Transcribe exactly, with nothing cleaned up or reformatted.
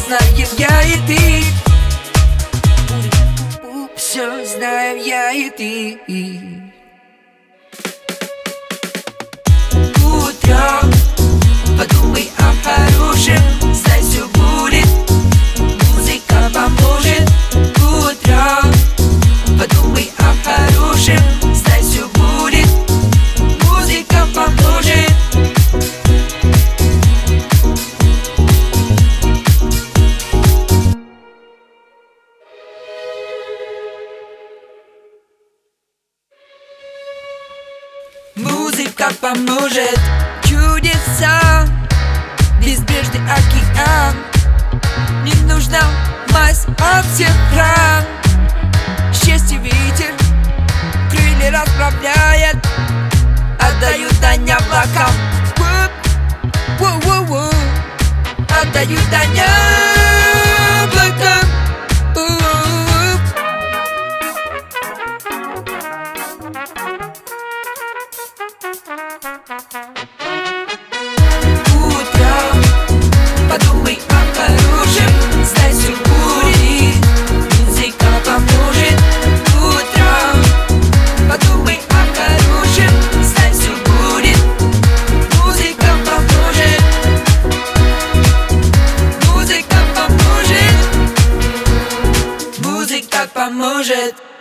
знаем я и ты. Все знаем я и ты. Утром подумай о хорошем, знай, все будет, музыка поможет. Утром подумай о хорошем, знай, все будет, музыка поможет. Музыка поможет. Чудеса, безбрежный океан. Не нужна мазь от всех ран. Счастье ветер, крылья расправляет, отдают дань облакам. Воу-воу-воу, отдают дань облакам. Утром подумай о хорошем, знай, все будет, музыка поможет. Утром подумай о хорошем, знай, все будет, музыка поможет. Музыка поможет. Музыка поможет.